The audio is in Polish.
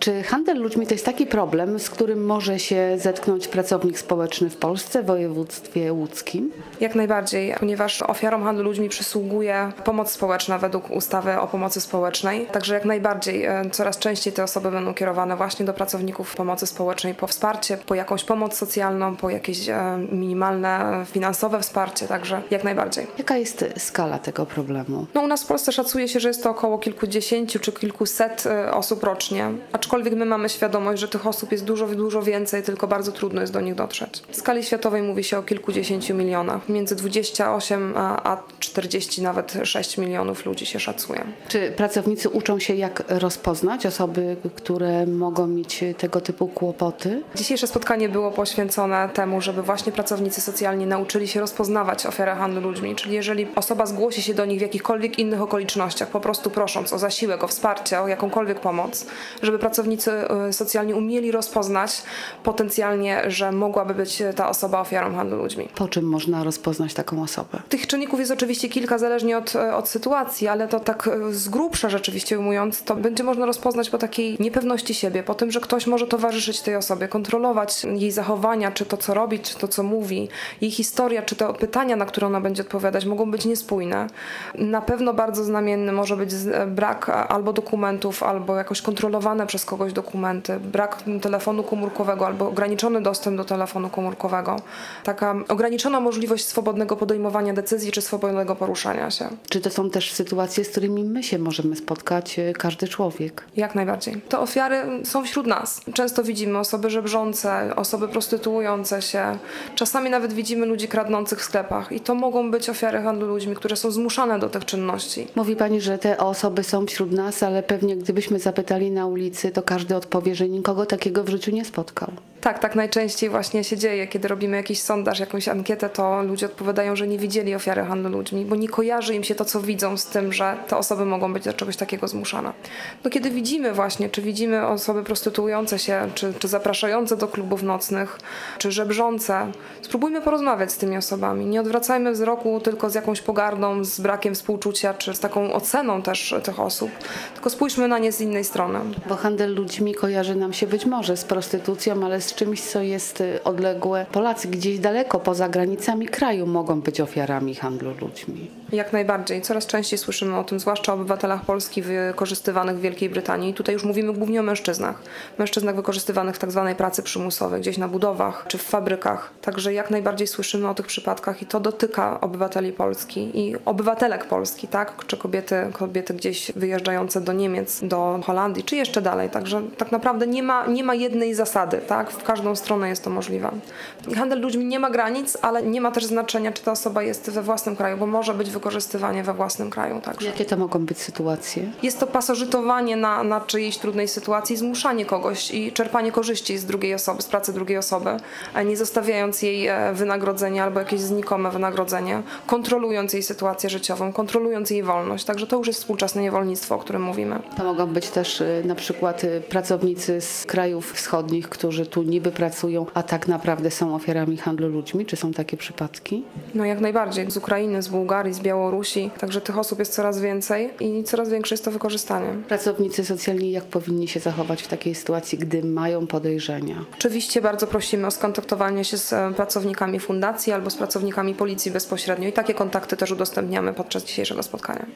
Czy handel ludźmi to jest taki problem, z którym może się zetknąć pracownik społeczny w Polsce, w województwie łódzkim? Jak najbardziej, ponieważ ofiarom handlu ludźmi przysługuje pomoc społeczna według ustawy o pomocy społecznej. Także jak najbardziej coraz częściej te osoby będą kierowane właśnie do pracowników pomocy społecznej po wsparcie, po jakąś pomoc socjalną, po jakieś minimalne finansowe wsparcie, także jak najbardziej. Jaka jest skala tego problemu? U nas w Polsce szacuje się, że jest to około kilkudziesięciu czy kilkuset osób rocznie, aczkolwiek my mamy świadomość, że tych osób jest dużo więcej, tylko bardzo trudno jest do nich dotrzeć. W skali światowej mówi się o kilkudziesięciu milionach, między 28 a 40, nawet 6 milionów ludzi się szacuje. Czy pracownicy uczą się, jak rozpoznać osoby, które mogą mieć tego typu kłopoty? Dzisiejsze spotkanie było poświęcone temu, żeby właśnie pracownicy socjalni nauczyli się rozpoznawać ofiarę handlu ludźmi, czyli jeżeli osoba zgłosi się do nich w jakichkolwiek innych okolicznościach, po prostu prosząc o zasiłek, o wsparcie, o jakąkolwiek pomoc, żeby pracownicy socjalni umieli rozpoznać potencjalnie, że mogłaby być ta osoba ofiarą handlu ludźmi. Po czym można rozpoznać taką osobę? Tych czynników jest oczywiście kilka, zależnie od sytuacji, ale to tak z grubsza rzeczywiście ujmując, to będzie można rozpoznać po takiej niepewności siebie, po tym, że ktoś może towarzyszyć tej osobie, kontrolować jej zachowania, czy to co robi, czy to co mówi, jej historia, czy te pytania, na które ona będzie odpowiadać, mogą być niespójne. Na pewno bardzo znamienny może być brak albo dokumentów, albo jakoś kontrolowane przez kogoś dokumenty, brak telefonu komórkowego albo ograniczony dostęp do telefonu komórkowego. Taka ograniczona możliwość swobodnego podejmowania decyzji czy swobodnego poruszania się. Czy to są też sytuacje, z którymi my się możemy spotkać, każdy człowiek? Jak najbardziej. Te ofiary są wśród nas. Często widzimy osoby żebrzące, osoby prostytuujące się. Czasami nawet widzimy ludzi kradnących w sklepach i to mogą być ofiary handlu ludźmi, które są zmuszane do tych czynności. Mówi Pani, że te osoby są wśród nas, ale pewnie gdybyśmy zapytali na ulicy, to każdy odpowie, że nikogo takiego w życiu nie spotkał. Tak najczęściej właśnie się dzieje. Kiedy robimy jakiś sondaż, jakąś ankietę, to ludzie odpowiadają, że nie widzieli ofiary handlu ludźmi, bo nie kojarzy im się to, co widzą z tym, że te osoby mogą być do czegoś takiego zmuszane. No kiedy widzimy właśnie, czy widzimy osoby prostytuujące się, czy zapraszające do klubów nocnych, czy żebrzące, spróbujmy porozmawiać z tymi osobami. Nie odwracajmy wzroku tylko z jakąś pogardą, z brakiem współczucia, czy z taką oceną też tych osób, tylko spójrzmy na nie z innej strony. Bo handel ludźmi kojarzy nam się być może z prostytucją, ale z czymś, co jest odległe. Polacy gdzieś daleko poza granicami kraju mogą być ofiarami handlu ludźmi. Jak najbardziej. Coraz częściej słyszymy o tym, zwłaszcza o obywatelach Polski wykorzystywanych w Wielkiej Brytanii. Tutaj już mówimy głównie o mężczyznach. Mężczyznach wykorzystywanych w tak zwanej pracy przymusowej, gdzieś na budowach czy w fabrykach. Także jak najbardziej słyszymy o tych przypadkach i to dotyka obywateli Polski i obywatelek Polski, tak? Czy kobiety gdzieś wyjeżdżające do Niemiec, do Holandii, czy jeszcze dalej. Także tak naprawdę nie ma jednej zasady, tak? W każdą stronę jest to możliwe. Handel ludźmi nie ma granic, ale nie ma też znaczenia, czy ta osoba jest we własnym kraju, bo może być wykorzystywanie we własnym kraju także. Jakie to mogą być sytuacje? Jest to pasożytowanie na czyjejś trudnej sytuacji, zmuszanie kogoś i czerpanie korzyści z drugiej osoby, z pracy drugiej osoby, nie zostawiając jej wynagrodzenia albo jakieś znikome wynagrodzenie, kontrolując jej sytuację życiową, kontrolując jej wolność. Także to już jest współczesne niewolnictwo, o którym mówimy. To mogą być też na przykład pracownicy z krajów wschodnich, którzy tu niby pracują, a tak naprawdę są ofiarami handlu ludźmi. Czy są takie przypadki? No jak najbardziej. Z Ukrainy, z Bułgarii, z Białorusi. Także tych osób jest coraz więcej i coraz większe jest to wykorzystanie. Pracownicy socjalni jak powinni się zachować w takiej sytuacji, gdy mają podejrzenia? Oczywiście bardzo prosimy o skontaktowanie się z pracownikami fundacji albo z pracownikami policji bezpośrednio i takie kontakty też udostępniamy podczas dzisiejszego spotkania.